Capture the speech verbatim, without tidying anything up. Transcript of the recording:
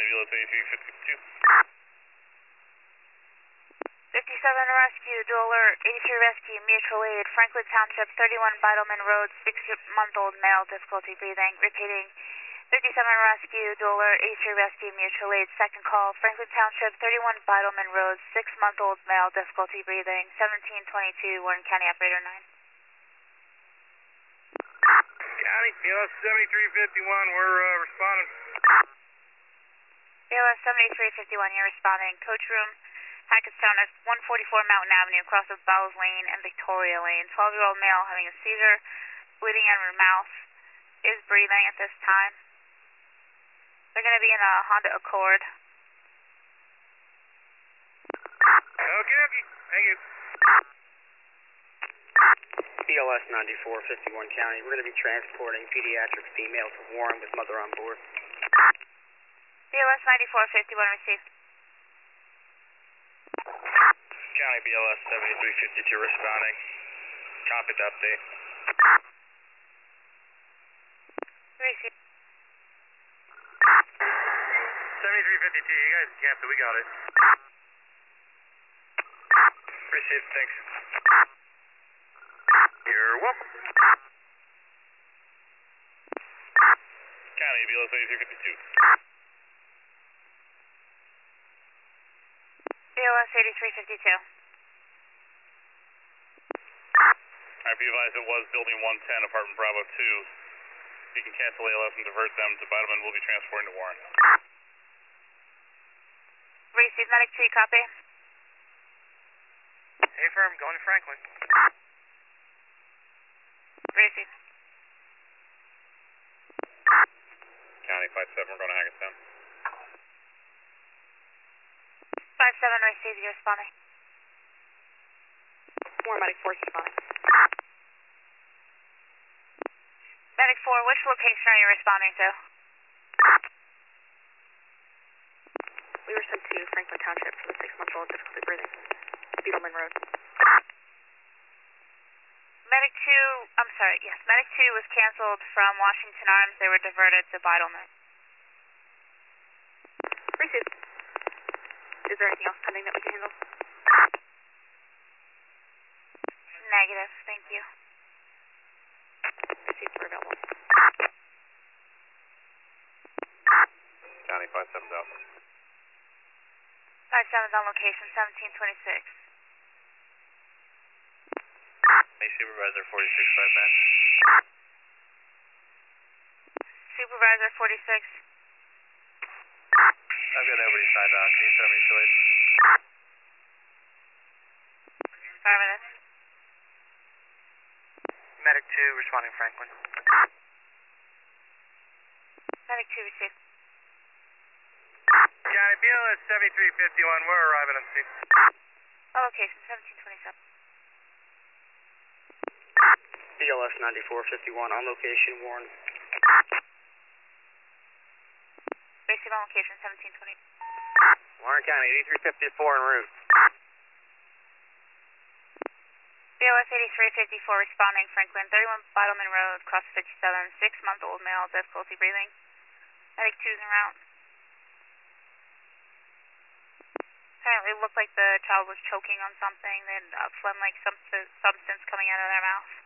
County, B L S eighty-three fifty-two. fifty-seven Rescue, dual alert, eighty-three Rescue, mutual aid, Franklin Township, thirty-one Vitalman Road, six-month-old male, difficulty breathing. Repeating, fifty-seven Rescue, dual alert, eighty-three Rescue, mutual aid, second call, Franklin Township, thirty-one Vitalman Road, six-month-old male, difficulty breathing, seventeen twenty-two, Warren County Operator nine. County, B L S seventy-three fifty-one, we're uh, responding. B L S seventy-three fifty-one, you're responding. Coach room, Hackettstown at one forty-four Mountain Avenue, across of Bowles Lane and Victoria Lane. twelve-year-old male having a seizure, bleeding out of her mouth, is breathing at this time. They're going to be in a Honda Accord. Okay, okay, thank you. B L S ninety-four fifty-one County, we're going to be transporting pediatric female to Warren with mother on board. B L S ninety-four fifty-one received. County, B L S seventy-three fifty-two responding. Copy the update. Received. seventy-three fifty-two, you guys capped it, we got it. Received, thanks. You're welcome. County, B L S eighty-three fifty-two. B L S eighty-three fifty-two. I be advised it was building one ten, apartment Bravo two. You can cancel A L S and divert them to Vitalman. We'll be transporting to Warren. Received, medic two, copy. Hey firm, going to Franklin. Received. County five seven, we're going to Hackettstown. five seven received, you're responding. Warren medic four responding. Medic four, which location are you responding to? We were sent to Franklin Township for the six-month-old difficulty breathing. Beetleman Road. Medic two, I'm sorry, yes, Medic two was canceled from Washington Arms. They were diverted to Vitalman. Received. Is there anything else pending that we can handle? Negative, thank you. Received, we're available. County five seven's out. five seven's on location, seventeen twenty-six. Hey, Supervisor forty-six, five nine. Supervisor forty-six. I've got nobody signed on. Can you tell me to it? Affirmative. Medic two responding Franklin. Medic two received. County, B L S seventy-three fifty-one, we're arriving on scene. On location, seventeen twenty-seven. B L S ninety-four fifty-one on location, Warren. Receive on location, seventeen twenty. Warren County, eighty-three fifty-four en route. B L S eighty-three fifty-four responding, Franklin, thirty-one Vitalman Road, cross fifty-seven, six-month-old male, difficulty breathing. Medic two's en route. Apparently it looked like the child was choking on something, then uh, phlegm-like substance coming out of their mouth.